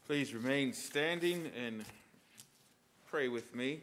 Please remain standing and pray with me.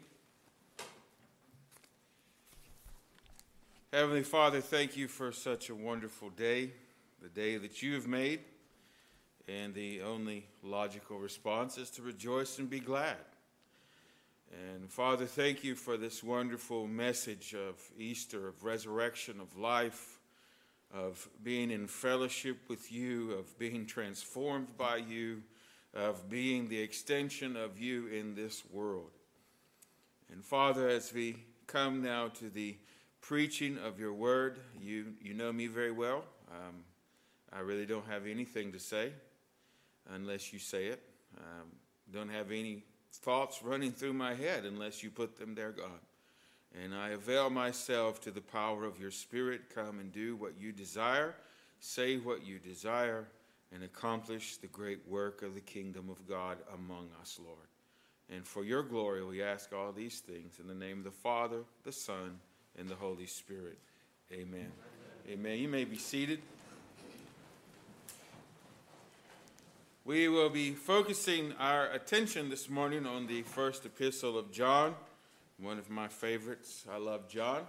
Heavenly Father, thank you for such a wonderful day, the day that you have made, and the only logical response is to rejoice and be glad. And Father, thank you for this wonderful message of Easter, of resurrection, of life, of being in fellowship with you, of being transformed by you, of being the extension of you in this world. And Father, as we come now to the preaching of your word, you know me very well. I really don't have anything to say unless you say it. Don't have any thoughts running through my head unless you put them there, God. And I avail myself to the power of your Spirit. Come and do what you desire, say what you desire, and accomplish the great work of the kingdom of God among us, Lord. And for your glory, we ask all these things in the name of the Father, the Son, and the Holy Spirit. Amen. Amen. You may be seated. We will be focusing our attention this morning on the first epistle of John, one of my favorites. I love John.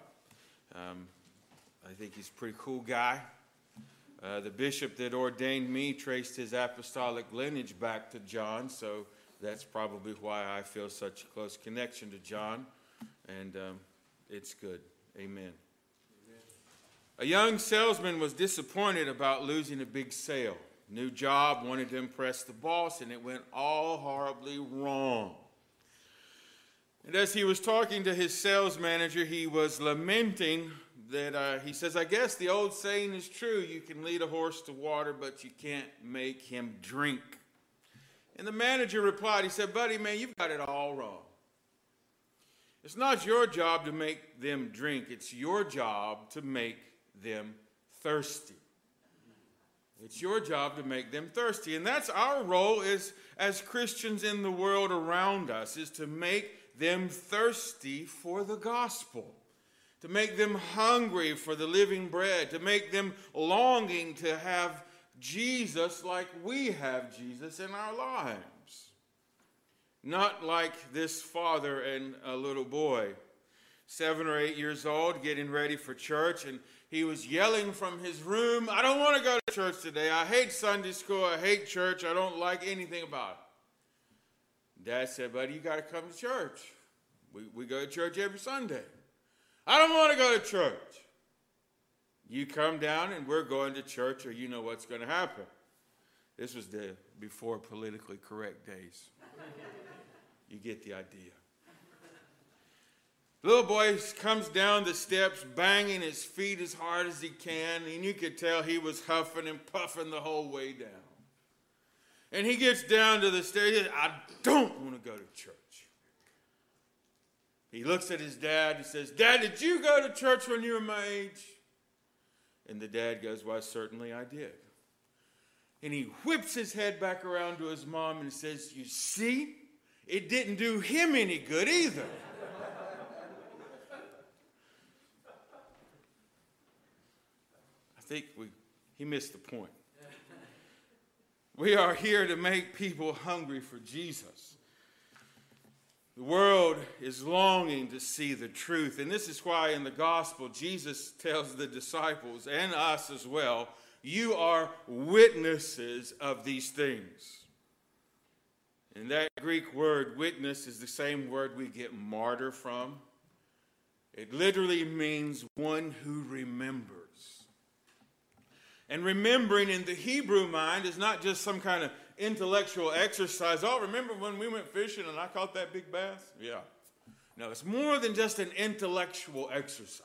I think he's a pretty cool guy. The bishop that ordained me traced his apostolic lineage back to John, so that's probably why I feel such a close connection to John, and it's good. Amen. A young salesman was disappointed about losing a big sale. New job, wanted to impress the boss, and it went all horribly wrong. And as he was talking to his sales manager, he was lamenting that he says, I guess the old saying is true. You can lead a horse to water, but you can't make him drink. And the manager replied, he said, buddy, man, you've got it all wrong. It's not your job to make them drink. It's your job to make them thirsty. It's your job to make them thirsty. And that's our role as Christians in the world around us, is to make them thirsty for the gospel, to make them hungry for the living bread, to make them longing to have Jesus like we have Jesus in our lives. Not like this father and a little boy, 7 or 8 years old, getting ready for church, and he was yelling from his room, I don't want to go to church today. I hate Sunday school. I hate church. I don't like anything about it. Dad said, buddy, you got to come to church. We go to church every Sunday. I don't want to go to church. You come down and we're going to church, or you know what's going to happen. This was the before politically correct days. You get the idea. The little boy comes down the steps, banging his feet as hard as he can, and you could tell he was huffing and puffing the whole way down. And he gets down to the stairs, he says, I don't want to go to church. He looks at his dad and says, Dad, did you go to church when you were my age? And the dad goes, why, certainly I did. And he whips his head back around to his mom and says, you see, it didn't do him any good either. I think he missed the point. We are here to make people hungry for Jesus. The world is longing to see the truth. And this is why in the gospel, Jesus tells the disciples and us as well, you are witnesses of these things. And that Greek word, witness, is the same word we get martyr from. It literally means one who remembers. And remembering in the Hebrew mind is not just some kind of intellectual exercise. Oh, remember when we went fishing and I caught that big bass? Yeah. No, it's more than just an intellectual exercise.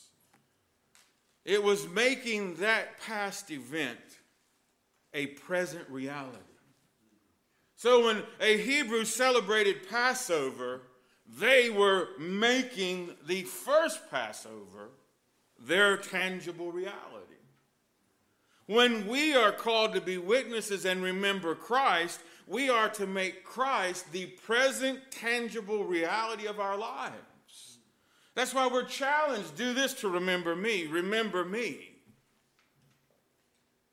It was making that past event a present reality. So when a Hebrew celebrated Passover, they were making the first Passover their tangible reality. When we are called to be witnesses and remember Christ, we are to make Christ the present, tangible reality of our lives. That's why we're challenged, do this to remember me, remember me.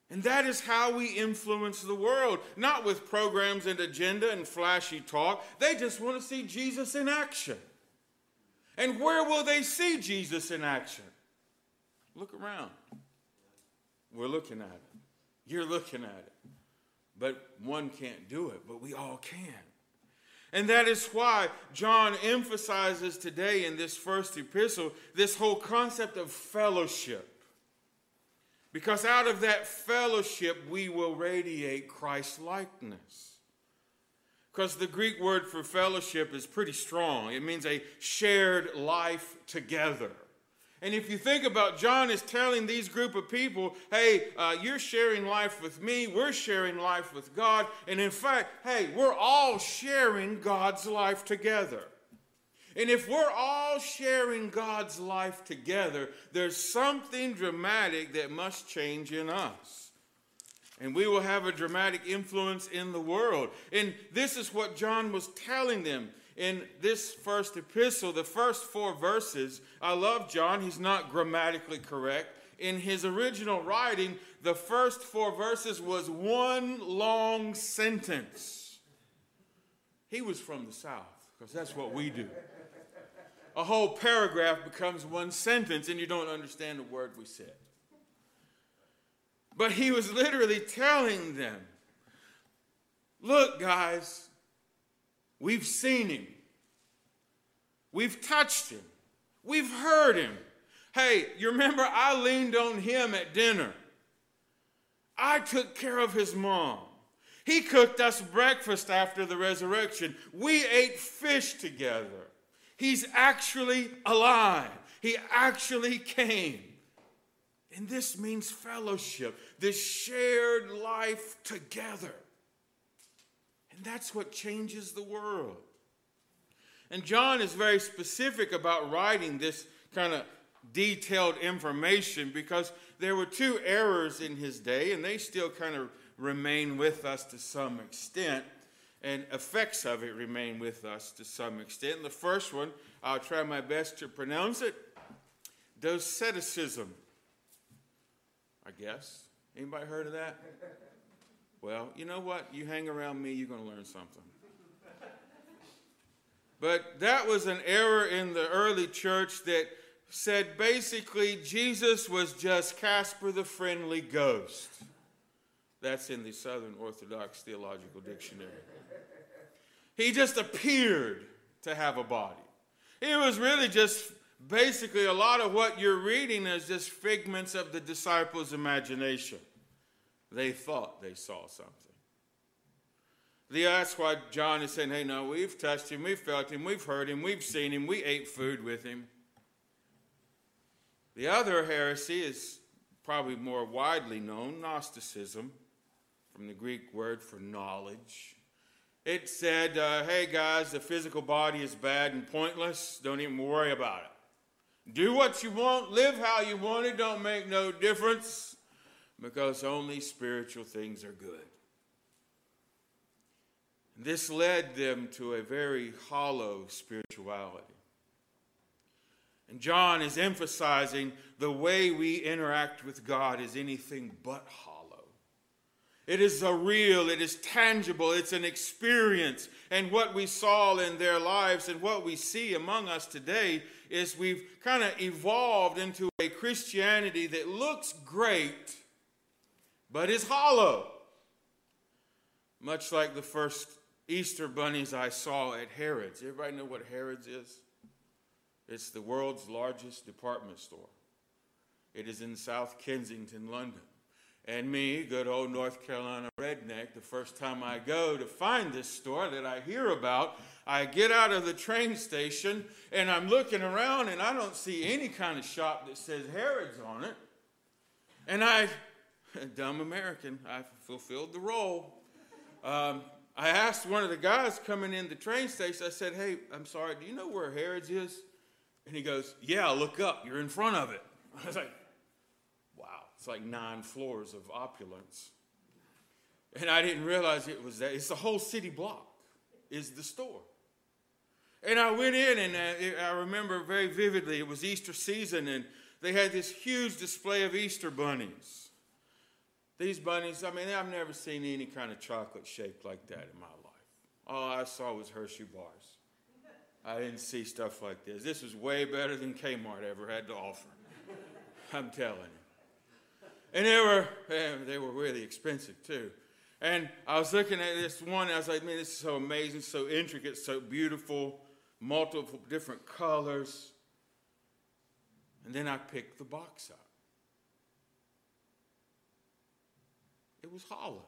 And that is how we influence the world, not with programs and agenda and flashy talk. They just want to see Jesus in action. And where will they see Jesus in action? Look around. We're looking at it. You're looking at it. But one can't do it, but we all can. And that is why John emphasizes today in this first epistle this whole concept of fellowship. Because out of that fellowship, we will radiate Christ-likeness. Because the Greek word for fellowship is pretty strong. It means a shared life together. And if you think about, John is telling these group of people, hey, you're sharing life with me, we're sharing life with God, and in fact, hey, we're all sharing God's life together. And if we're all sharing God's life together, there's something dramatic that must change in us. And we will have a dramatic influence in the world. And this is what John was telling them in this first epistle, the first 4 verses. I love John. He's not grammatically correct. In his original writing, the first 4 verses was one long sentence. He was from the South, because that's what we do. A whole paragraph becomes one sentence, and you don't understand the word we said. But he was literally telling them, look, guys, we've seen him. We've touched him. We've heard him. Hey, you remember I leaned on him at dinner. I took care of his mom. He cooked us breakfast after the resurrection. We ate fish together. He's actually alive. He actually came. And this means fellowship, this shared life together. And that's what changes the world. And John is very specific about writing this kind of detailed information because there were 2 errors in his day, and they still kind of remain with us to some extent. And effects of it remain with us to some extent. And the first one, I'll try my best to pronounce it, doceticism, I guess. Anybody heard of that? Well, you know what? You hang around me, you're going to learn something. But that was an error in the early church that said basically Jesus was just Casper the Friendly Ghost. That's in the Southern Orthodox Theological Dictionary. He just appeared to have a body. It was really just basically a lot of what you're reading is just figments of the disciples' imagination. They thought they saw something. That's why John is saying, hey, no, we've touched him, we've felt him, we've heard him, we've seen him, we ate food with him. The other heresy is probably more widely known, Gnosticism, from the Greek word for knowledge. It said, hey guys, the physical body is bad and pointless. Don't even worry about it. Do what you want, live how you want, it don't make no difference because only spiritual things are good. This led them to a very hollow spirituality. And John is emphasizing the way we interact with God is anything but hollow. It is a real, it is tangible, it's an experience. And what we saw in their lives and what we see among us today is we've kind of evolved into a Christianity that looks great, but is hollow. Much like the first Easter bunnies I saw at Harrods. Everybody know what Harrods is? It's the world's largest department store. It is in South Kensington, London. And me, good old North Carolina redneck, the first time I go to find this store that I hear about, I get out of the train station and I'm looking around and I don't see any kind of shop that says Harrods on it. And dumb American, I fulfilled the role. I asked one of the guys coming in the train station, I said, hey, I'm sorry, do you know where Harrods is? And he goes, yeah, look up, you're in front of it. I was like, wow, it's like 9 floors of opulence. And I didn't realize it was that. It's the whole city block is the store. And I went in and I remember very vividly, it was Easter season and they had this huge display of Easter bunnies. These bunnies, I mean, I've never seen any kind of chocolate shaped like that in my life. All I saw was Hershey bars. I didn't see stuff like this. This was way better than Kmart ever had to offer. I'm telling you. And they were really expensive too. And I was looking at this one, and I was like, man, this is so amazing, so intricate, so beautiful, multiple different colors. And then I picked the box up. It was hollow.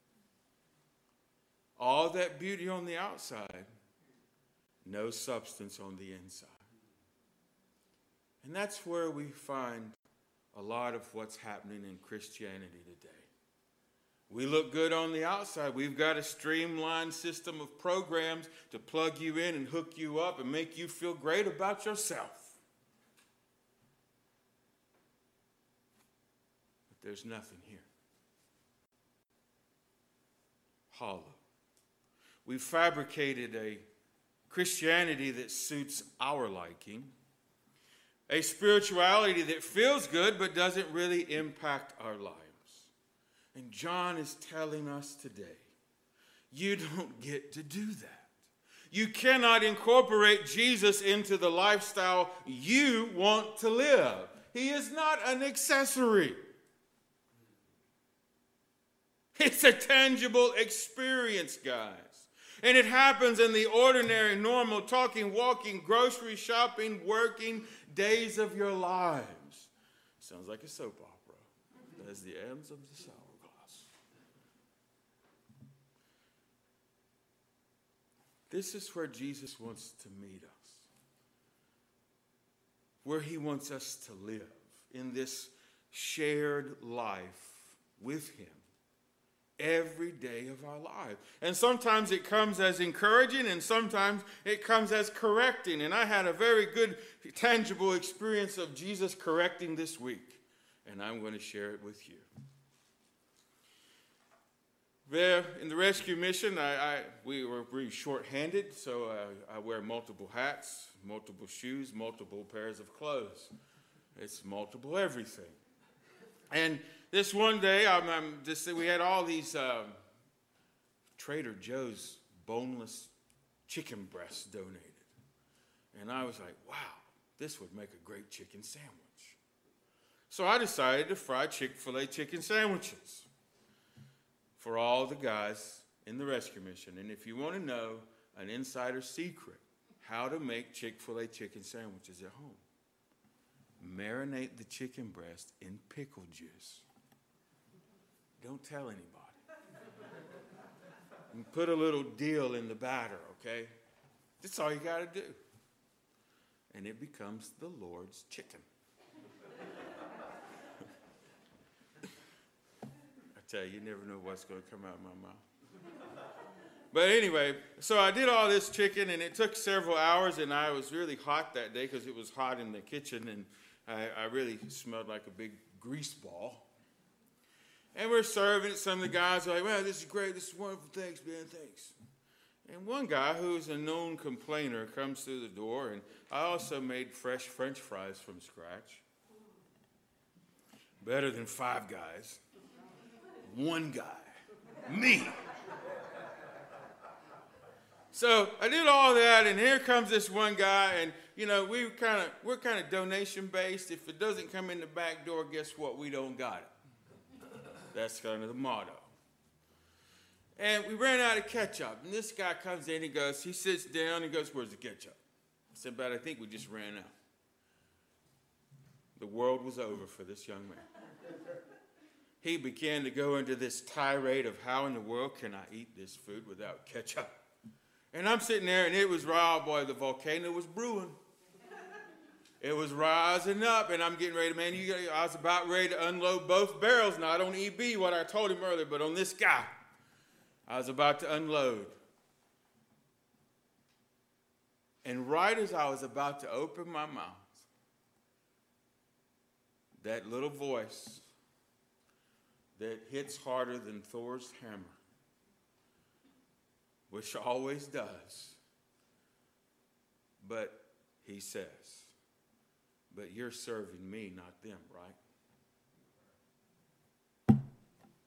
All that beauty on the outside, no substance on the inside. And that's where we find a lot of what's happening in Christianity today. We look good on the outside. We've got a streamlined system of programs to plug you in and hook you up and make you feel great about yourself. But there's nothing here. Hollow. We've fabricated a Christianity that suits our liking, a spirituality that feels good but doesn't really impact our lives. And John is telling us today, you don't get to do that. You cannot incorporate Jesus into the lifestyle you want to live. He is not an accessory. It's a tangible experience, guys. And it happens in the ordinary, normal, talking, walking, grocery shopping, working days of your lives. Sounds like a soap opera. That's the ends of the hourglass. This is where Jesus wants to meet us. Where he wants us to live in this shared life with him. Every day of our life. And sometimes it comes as encouraging and sometimes it comes as correcting. And I had a very good, tangible experience of Jesus correcting this week. And I'm going to share it with you. There in the rescue mission, we were really short-handed, so I wear multiple hats, multiple shoes, multiple pairs of clothes. It's multiple everything. And this one day, we had all these Trader Joe's boneless chicken breasts donated. And I was like, wow, this would make a great chicken sandwich. So I decided to fry Chick-fil-A chicken sandwiches for all the guys in the rescue mission. And if you want to know an insider secret, how to make Chick-fil-A chicken sandwiches at home, marinate the chicken breast in pickle juice. Don't tell anybody. And put a little dill in the batter, okay? That's all you got to do. And it becomes the Lord's chicken. I tell you, you never know what's going to come out of my mouth. But anyway, so I did all this chicken, and it took several hours, and I was really hot that day because it was hot in the kitchen, and I really smelled like a big grease ball. And we're serving it. Some of the guys are like, well, this is great. This is wonderful. Thanks, man. Thanks. And one guy who's a known complainer comes through the door, and I also made fresh French fries from scratch. Better than 5 guys. One guy. Me. So I did all that, and here comes this one guy, and you know we're kind of donation based. If it doesn't come in the back door, guess what? We don't got it. That's kind of the motto. And we ran out of ketchup, and this guy comes in, he sits down, and goes, "Where's the ketchup?" I said, "But I think we just ran out." The world was over for this young man. He began to go into this tirade of how in the world can I eat this food without ketchup. And I'm sitting there, and it was raw, boy, the volcano was brewing. It was rising up, and I'm getting ready to, I was about ready to unload both barrels, not on EB, what I told him earlier, but on this guy. I was about to unload. And right as I was about to open my mouth, that little voice that hits harder than Thor's hammer, which always does. But he says, "But you're serving me, not them, right?"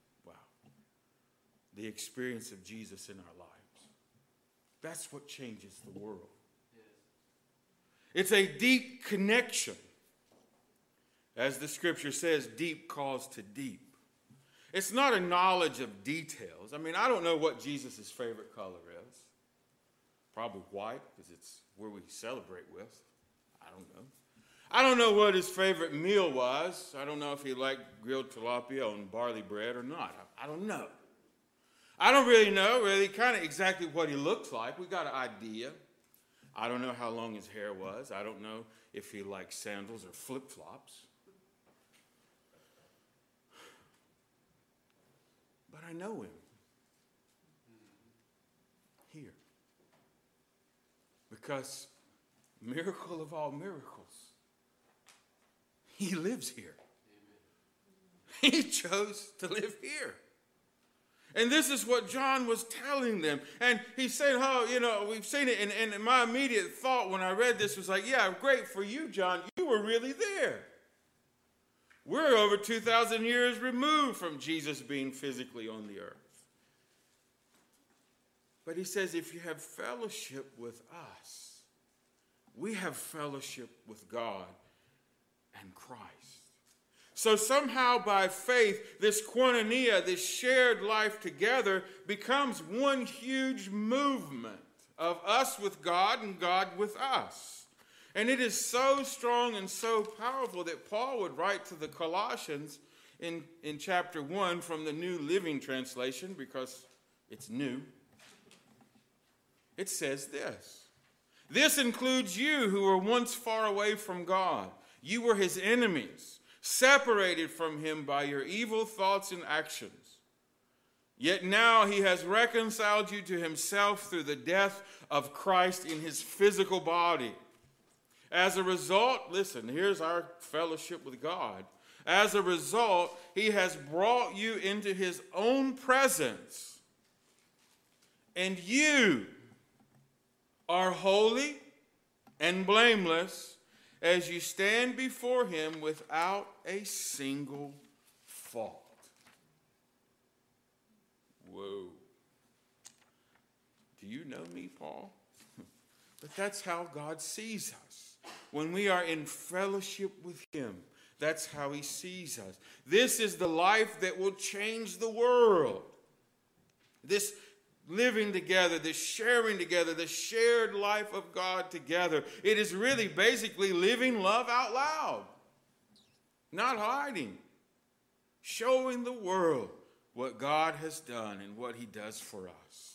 the experience of Jesus in our lives. That's what changes the world. It's a deep connection. As the scripture says, deep calls to deep. It's not a knowledge of details. I mean, I don't know what Jesus' favorite color is. Probably white, because it's where we celebrate with. I don't know. I don't know what his favorite meal was. I don't know if he liked grilled tilapia on barley bread or not. I don't know. I don't really know kind of exactly what he looked like. We got an idea. I don't know how long his hair was. I don't know if he liked sandals or flip-flops. But I know him here. Because, miracle of all miracles, he lives here. Amen. He chose to live here. And this is what John was telling them. And he said, we've seen it. And my immediate thought when I read this was like, yeah, great for you, John. You were really there. We're over 2,000 years removed from Jesus being physically on the earth. But he says, if you have fellowship with us, we have fellowship with God and Christ. So somehow by faith, this koinonia, this shared life together, becomes one huge movement of us with God and God with us. And it is so strong and so powerful that Paul would write to the Colossians in chapter 1 from the New Living Translation, because it's new. It says this: this includes you who were once far away from God. You were his enemies, separated from him by your evil thoughts and actions. Yet now he has reconciled you to himself through the death of Christ in his physical body. As a result, listen, here's our fellowship with God. As a result, he has brought you into his own presence. And you are holy and blameless as you stand before him without a single fault. Whoa. Do you know me, Paul? But that's how God sees us. When we are in fellowship with him, that's how he sees us. This is the life that will change the world. This living together, this sharing together, the shared life of God together. It is really basically living love out loud. Not hiding. Showing the world what God has done and what he does for us.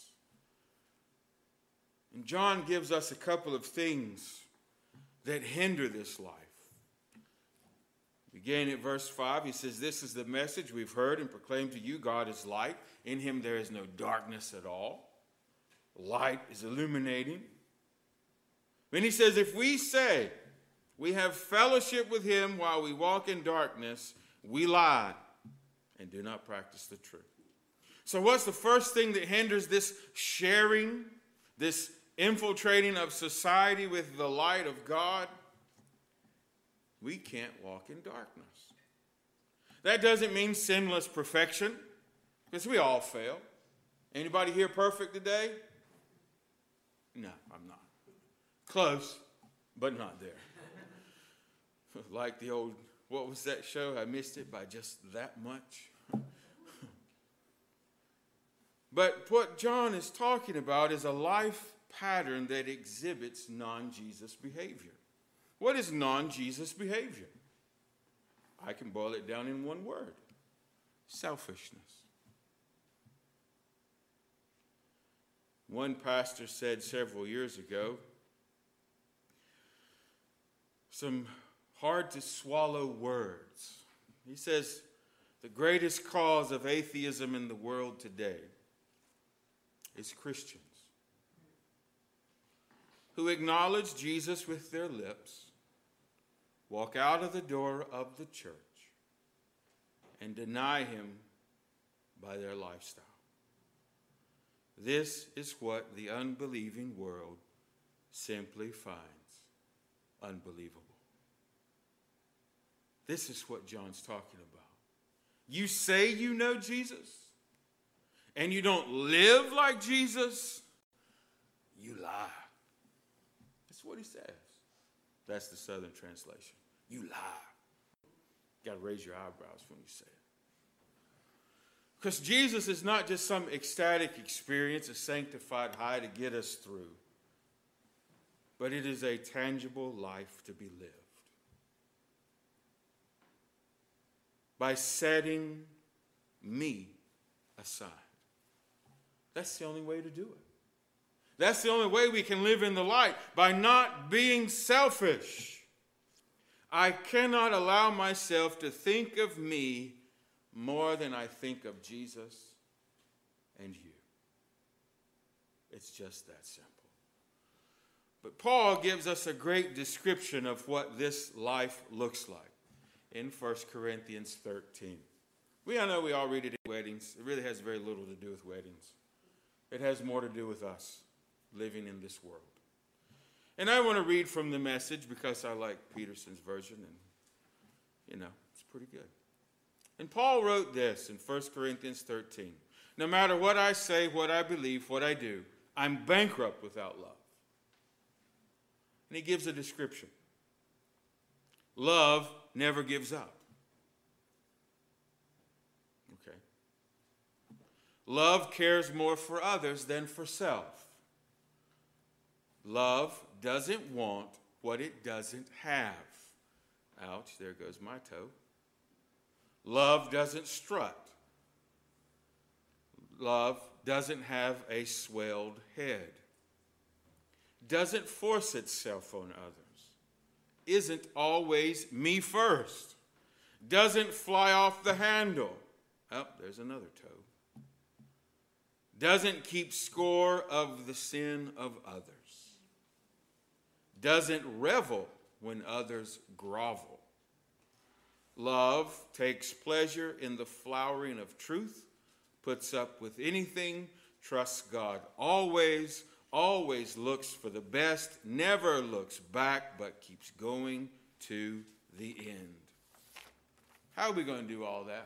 And John gives us a couple of things that hinder this life. Beginning at verse 5, he says, this is the message we've heard and proclaimed to you. God is light. In him there is no darkness at all. Light is illuminating. Then he says, if we say we have fellowship with him while we walk in darkness, we lie and do not practice the truth. So what's the first thing that hinders this sharing, this infiltrating of society with the light of God? We can't walk in darkness. That doesn't mean sinless perfection, because we all fail. Anybody here perfect today? No, I'm not. Close, but not there. Like the old, what was that show? I missed it by just that much. But what John is talking about is a life pattern that exhibits non-Jesus behavior. What is non-Jesus behavior? I can boil it down in one word: selfishness. One pastor said several years ago some hard to swallow words. He says, the greatest cause of atheism in the world today is Christians who acknowledge Jesus with their lips, walk out of the door of the church, and deny him by their lifestyle. This is what the unbelieving world simply finds unbelievable. This is what John's talking about. You say you know Jesus, and you don't live like Jesus, you lie. That's what he says. That's the Southern translation. You lie. You got to raise your eyebrows when you say it. Because Jesus is not just some ecstatic experience, a sanctified high to get us through, but it is a tangible life to be lived. By setting me aside. That's the only way to do it. That's the only way we can live in the light, by not being selfish. I cannot allow myself to think of me more than I think of Jesus and you. It's just that simple. But Paul gives us a great description of what this life looks like in 1 Corinthians 13. We all read it at weddings. It really has very little to do with weddings. It has more to do with us living in this world. And I want to read from the Message because I like Peterson's version, and, it's pretty good. And Paul wrote this in 1 Corinthians 13. No matter what I say, what I believe, what I do, I'm bankrupt without love. And he gives a description. Love never gives up. Okay. Love cares more for others than for self. Love doesn't want what it doesn't have. Ouch, there goes my toe. Love doesn't strut. Love doesn't have a swelled head. Doesn't force itself on others. Isn't always me first. Doesn't fly off the handle. Oh, there's another toe. Doesn't keep score of the sin of others. Doesn't revel when others grovel. Love takes pleasure in the flowering of truth, puts up with anything, trusts God always, always looks for the best, never looks back, but keeps going to the end. How are we going to do all that?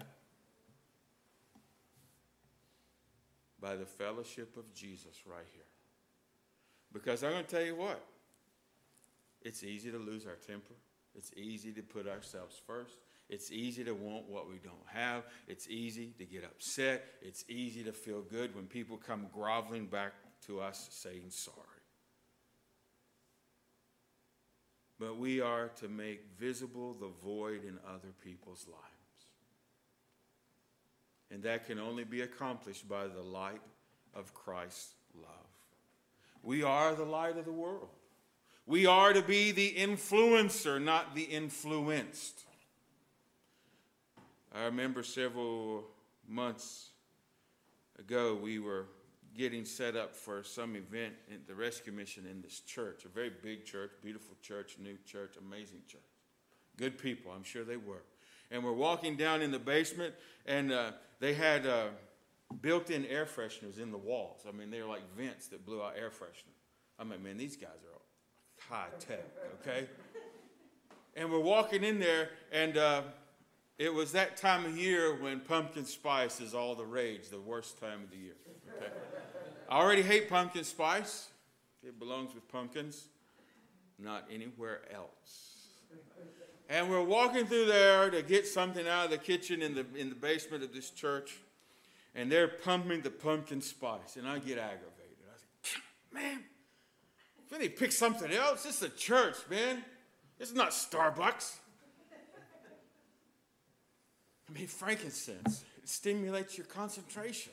By the fellowship of Jesus right here. Because I'm going to tell you what, it's easy to lose our temper. It's easy to put ourselves first. It's easy to want what we don't have. It's easy to get upset. It's easy to feel good when people come groveling back to us saying sorry. But we are to make visible the void in other people's lives. And that can only be accomplished by the light of Christ's love. We are the light of the world. We are to be the influencer, not the influenced. I remember several months ago, we were getting set up for some event at the Rescue Mission in this church, a very big church, beautiful church, new church, amazing church. Good people, I'm sure they were. And we're walking down in the basement, and they had built-in air fresheners in the walls. I mean, they were like vents that blew out air freshener. I mean, man, these guys are high tech, okay? And we're walking in there, and it was that time of year when pumpkin spice is all the rage, the worst time of the year. Okay? I already hate pumpkin spice. It belongs with pumpkins, not anywhere else. And we're walking through there to get something out of the kitchen in the basement of this church, and they're pumping the pumpkin spice, and I get aggravated. I say, man, if they pick something else, this is a church, man. This is not Starbucks. I mean, frankincense, it stimulates your concentration.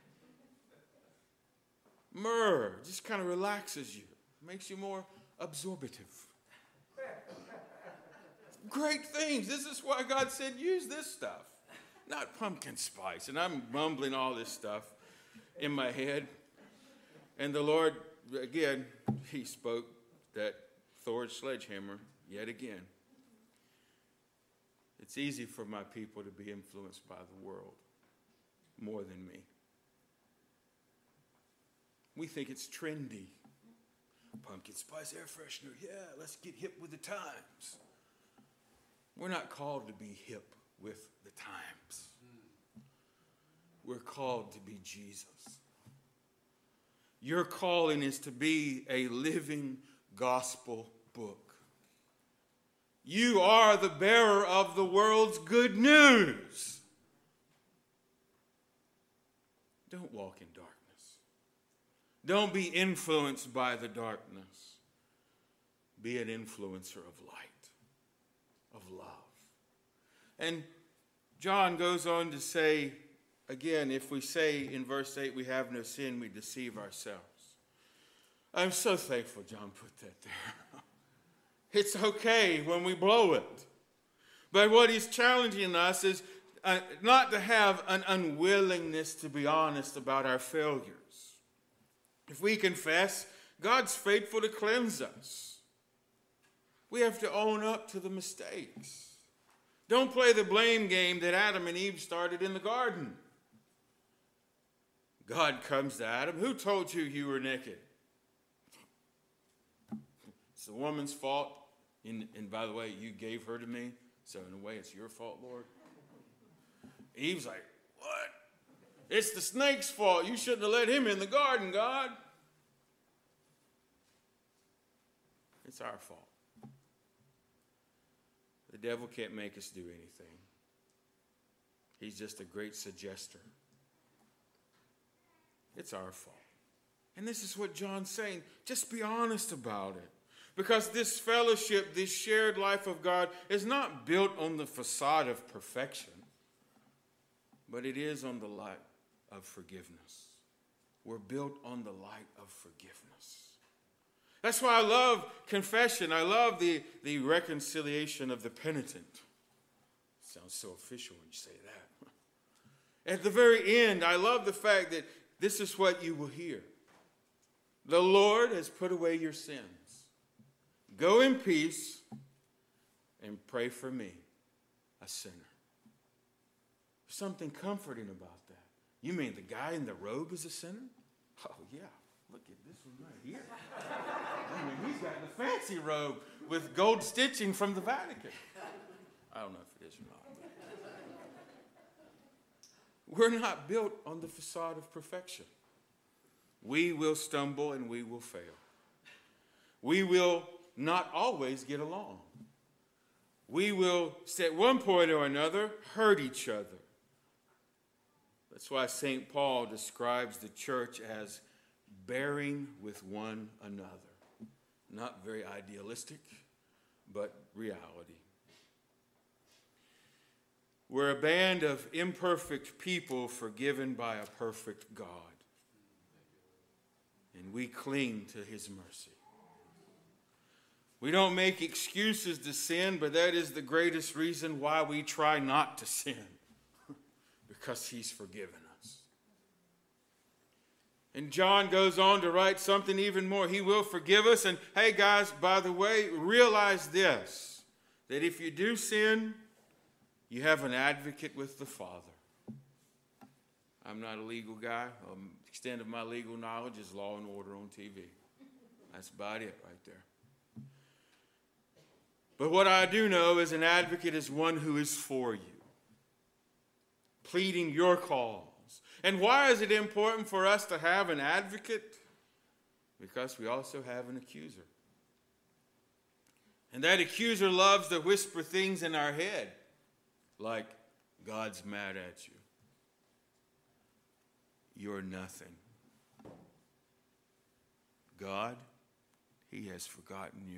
Myrrh just kind of relaxes you, makes you more absorbative. Great things. This is why God said use this stuff, not pumpkin spice. And I'm mumbling all this stuff in my head. And the Lord, again, he spoke that Thor's sledgehammer yet again. It's easy for my people to be influenced by the world more than me. We think it's trendy. Pumpkin spice air freshener, yeah, let's get hip with the times. We're not called to be hip with the times. we're called to be Jesus. Your calling is to be a living gospel book. You are the bearer of the world's good news. Don't walk in darkness. Don't be influenced by the darkness. Be an influencer of light, of love. And John goes on to say, again, if we say in verse 8 we have no sin, we deceive ourselves. I'm so thankful John put that there. It's okay when we blow it. But what he's challenging us is not to have an unwillingness to be honest about our failures. If we confess, God's faithful to cleanse us. We have to own up to the mistakes. Don't play the blame game that Adam and Eve started in the garden. God comes to Adam. Who told you you were naked? It's the woman's fault. And by the way, you gave her to me. So in a way, it's your fault, Lord. Eve's like, what? It's the snake's fault. You shouldn't have let him in the garden, God. It's our fault. The devil can't make us do anything. He's just a great suggester. It's our fault. And this is what John's saying. Just be honest about it. Because this fellowship, this shared life of God is not built on the facade of perfection, but it is on the light of forgiveness. We're built on the light of forgiveness. That's why I love confession. I love the reconciliation of the penitent. Sounds so official when you say that. At the very end, I love the fact that this is what you will hear. The Lord has put away your sins. Go in peace and pray for me, a sinner. There's something comforting about that. You mean the guy in the robe is a sinner? Oh, yeah. Look at this one right here. I mean, he's got the fancy robe with gold stitching from the Vatican. I don't know if it is or not. We're not built on the facade of perfection. We will stumble and we will fail. We will not always get along. We will, at one point or another, hurt each other. That's why St. Paul describes the church as bearing with one another. Not very idealistic, but reality. We're a band of imperfect people forgiven by a perfect God. And we cling to his mercy. We don't make excuses to sin, but that is the greatest reason why we try not to sin. Because he's forgiven us. And John goes on to write something even more. He will forgive us. And hey guys, by the way, realize this, that if you do sin, you have an advocate with the Father. I'm not a legal guy. The extent of my legal knowledge is Law and Order on TV. That's about it right there. But what I do know is an advocate is one who is for you, pleading your cause. And why is it important for us to have an advocate? Because we also have an accuser. And that accuser loves to whisper things in our head, like, God's mad at you. You're nothing. God, he has forgotten you.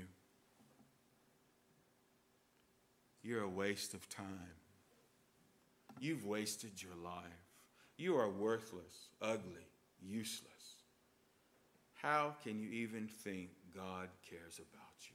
You're a waste of time. You've wasted your life. You are worthless, ugly, useless. How can you even think God cares about you?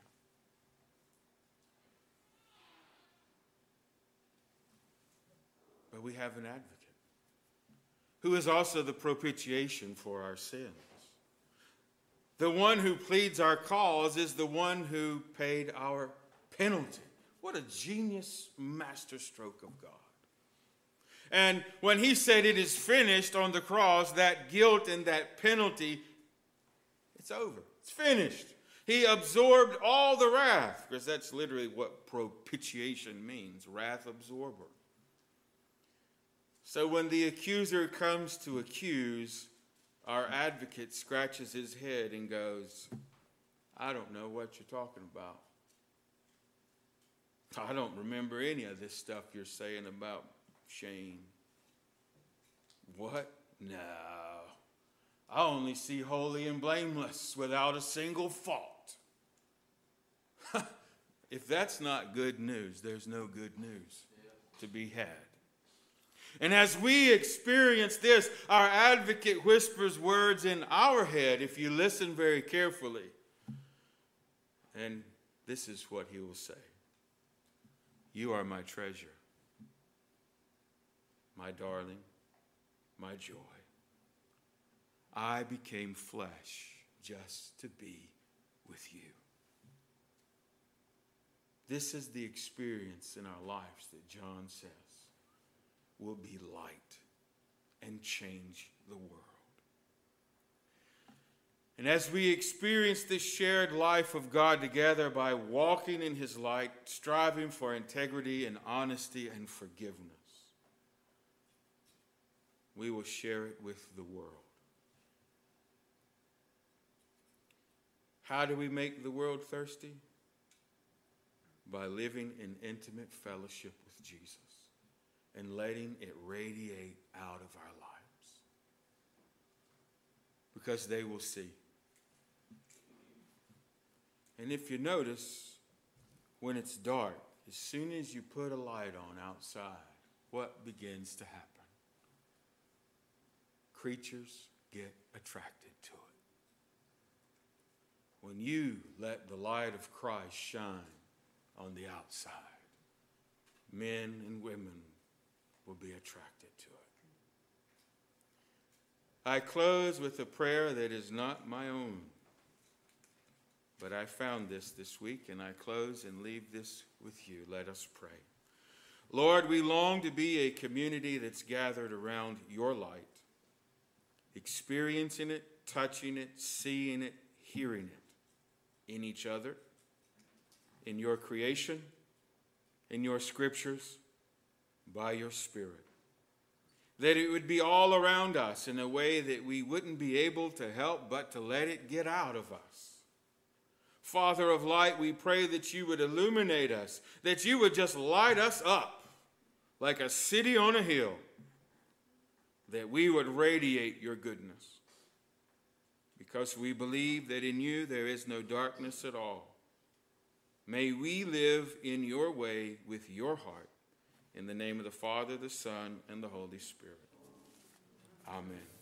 But we have an advocate who is also the propitiation for our sins. The one who pleads our cause is the one who paid our penalty. What a genius masterstroke of God. And when he said it is finished on the cross, that guilt and that penalty, it's over. It's finished. He absorbed all the wrath, because that's literally what propitiation means, wrath absorber. So when the accuser comes to accuse, our advocate scratches his head and goes, I don't know what you're talking about. I don't remember any of this stuff you're saying about Shane. What? No. I only see holy and blameless without a single fault. If that's not good news, there's no good news to be had. And as we experience this, our advocate whispers words in our head if you listen very carefully. And this is what he will say. You are my treasure, my darling, my joy. I became flesh just to be with you. This is the experience in our lives that John says will be light and change the world. And as we experience this shared life of God together by walking in his light, striving for integrity and honesty and forgiveness, we will share it with the world. How do we make the world thirsty? By living in intimate fellowship with Jesus and letting it radiate out of our lives. Because they will see. And if you notice, when it's dark, as soon as you put a light on outside, what begins to happen? Creatures get attracted to it. When you let the light of Christ shine on the outside, men and women will be attracted to it. I close with a prayer that is not my own. But I found this week, and I close and leave this with you. Let us pray. Lord, we long to be a community that's gathered around your light, experiencing it, touching it, seeing it, hearing it in each other, in your creation, in your scriptures, by your Spirit. That it would be all around us in a way that we wouldn't be able to help but to let it get out of us. Father of light, we pray that you would illuminate us, that you would just light us up like a city on a hill, that we would radiate your goodness. Because we believe that in you there is no darkness at all. May we live in your way with your heart. In the name of the Father, the Son, and the Holy Spirit. Amen.